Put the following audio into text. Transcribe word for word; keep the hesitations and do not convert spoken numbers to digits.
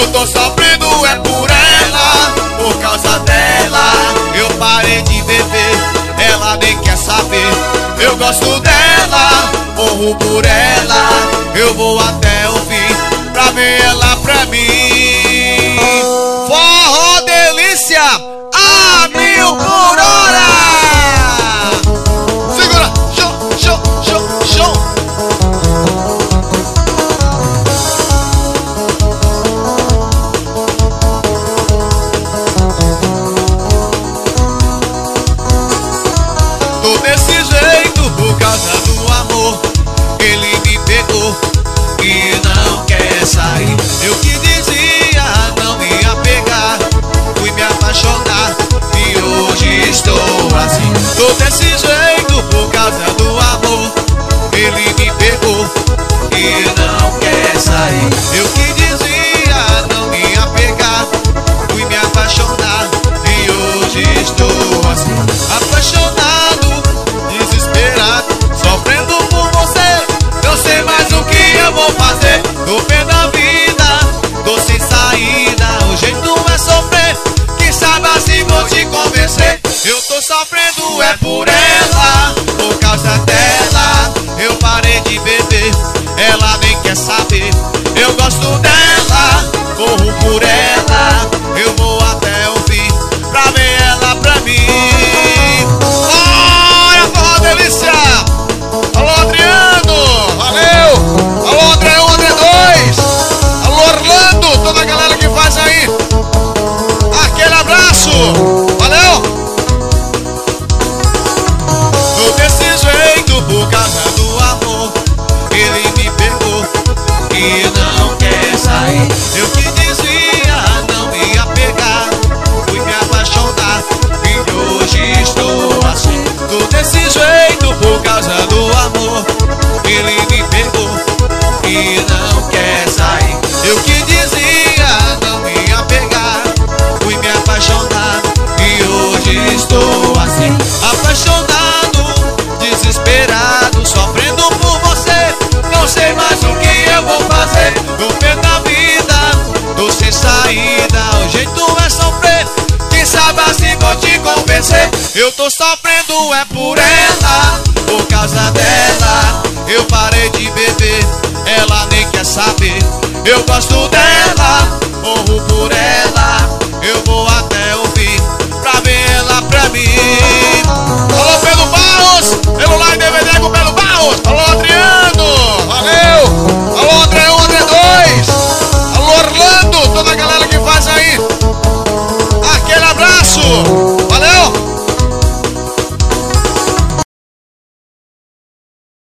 Eu tô sofrendo é por ela, por causa dela eu parei de beber, ela nem quer saber. Eu gosto dela, morro por ela, eu vou até o fim pra ver ela pra mim. Forró delícia a mil por hora. Segura, show, show, show, show. Tô desse jeito por causa do amor, ele me pegou e não quer sair. Eu que dizia não ia pegar, fui me apaixonar e hoje estou assim. Tô desse jeito por causa do amor, ele me pegou e não quer sair. Eu que dizia não ia pegar, fui me apaixonar e hoje estou assim. Apaixonado, desesperado, sofrendo por você, não sei mais o que eu vou fazer. Tô pé da vida, tô sem saída, o jeito é sofrer, quem sabe assim vou te convencer. Eu tô sofrendo é por ela, por causa dela eu parei de beber, ela nem quer saber. Eu gosto dela, corro por ela, eu vou até o fim pra ver ela pra mim. Olha, forró delícia! Alô, Adriano, valeu! Alô, André um, André dois! Alô, Orlando, toda a galera que faz aí, aquele abraço! Valeu! Tô desse jeito por causa do amor, ele me pegou e não quer sair. Eu que dizia não ia pegar, fui me apaixonar e hoje estou assim. Tô desse jeito por causa do amor, ele me pegou e não quer sair. Eu que dizia não ia pegar, fui me apaixonar e hoje estou assim. Apaixonado, desesperado, sofrendo por você, não sei mais o que eu vou fazer. No pé da vida, tô sem saída, o jeito é sofrer, quem sabe assim vou te convencer. Eu tô sofrendo é por ela, por causa dela eu parei de beber, ela nem quer saber. Eu gosto dela, morro por ela, eu vou até o fim pra ver ela pra mim. Alô, Pedro Barros, pelo Live